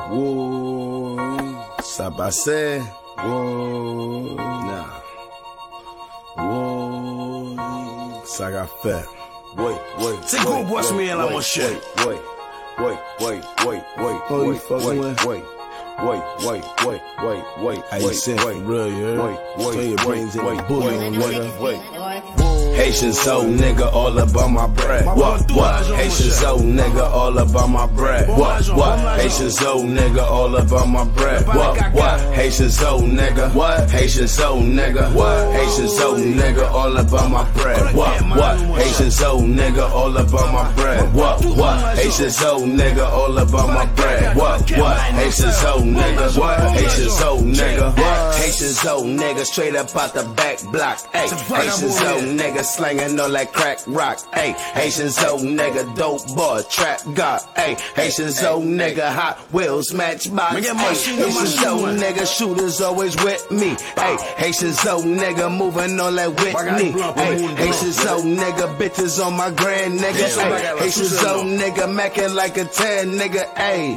Whoa, ça passait. Whoa, nah. Whoa, ça qu'a fait. Wait. C'est gros boss me là, mon cher. Wait. Oh, you fucking with? Wait. How you saying for real, you heard? Turn your brains into bully, nigga. Haitian soul nigga all about my bread. What? Haitian soul nigga all about my bread. What? Haitian soul nigga all about my bread. What? Haitian soul nigga. What? Haitian soul nigga. What? Haitian soul nigga all about my bread. What? Haitian soul nigga all about my bread. What? Haitian soul nigga all about my bread. What? Haitian soul nigga. What? Haitian soul nigga. Haitian soul nigga straight up out the back block. Hey, Haitian soul nigga slanging all that crack rock. Hey, Haitian soul nigga dope boy trap god. Hey, Haitian soul nigga Hot Wheels matchbox. Hey, Haitian soul nigga shooters always with me. Hey, Haitian soul nigga moving on that Whitney. Hey, Haitian soul nigga bitches on my grand nigga. Hey, Haitian soul nigga macking like a 10 nigga. Hey,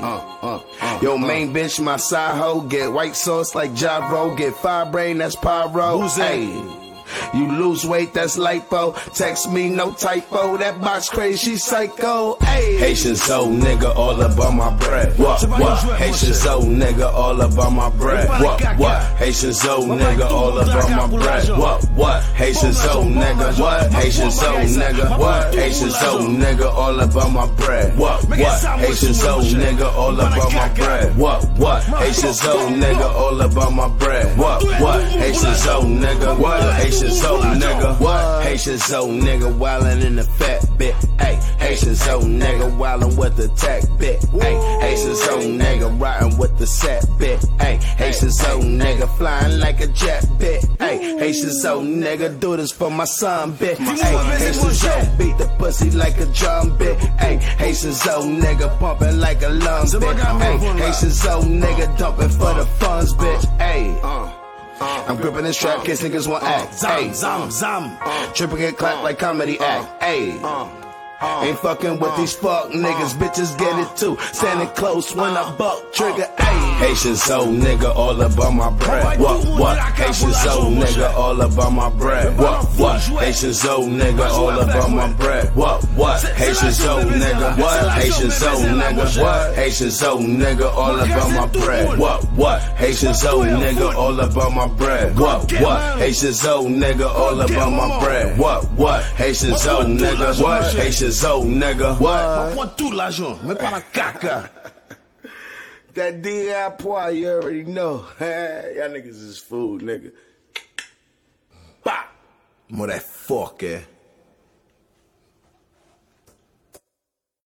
yo main bitch my side hoe get white sauce like Javo. Get fire brain that's pyro. Hey, you lose weight, that's lipo. Text me, no typo. That box crazy, psycho. Ay. Haitian soul nigga all about my bread. What? Haitian soul nigga all about my bread. What? Haitian soul nigga all about my bread. What? Haitian soul nigga. What? Haitian soul nigga. What? Haitian soul nigga all about my bread. What? Haitian soul nigga all about my bread. What? Haitian soul nigga all about my bread. What? Haitian soul nigga. What? Haitian soul nigga. What? Haitian soul nigga wildin' in the fat bit. Ay, Haitian soul nigga wildin' with the tech bit. Ay, Haitian soul nigga riding with the set bit. Ay, Haitian soul nigga flying like a jet bit. Ay, Haitian soul nigga do this for my son bit. Ay, Haitian soul beat the pussy like a drum bit. Ay, Haitian soul nigga pumping like a lung bit. Ay, Haitian soul nigga dumping for the funds bitch. Ay. I'm gripping this trap, case niggas want act. Ayy, tripping get clapped like comedy act. Ayy. Ain't fucking with these fuck niggas, bitches get it too. Standing close when I buck trigger, ayy. Haitian soul nigga all about my bread. What? Haitian soul nigga all about my bread. What? Haitian soul nigga all about my bread. What? Haitian soul nigga. What? Haitian soul nigga. What? Haitian soul nigga all about my bread. What? Haitian soul nigga all about my bread. What? Haitian soul nigga all about my bread. What? Haitian soul nigga. What? Haitian soul nigga. What? Prends tout l'argent, mais pas la caca. That D.I. Poir, you already know. Y'all niggas is food, nigga. Bah! Moi, that fuck,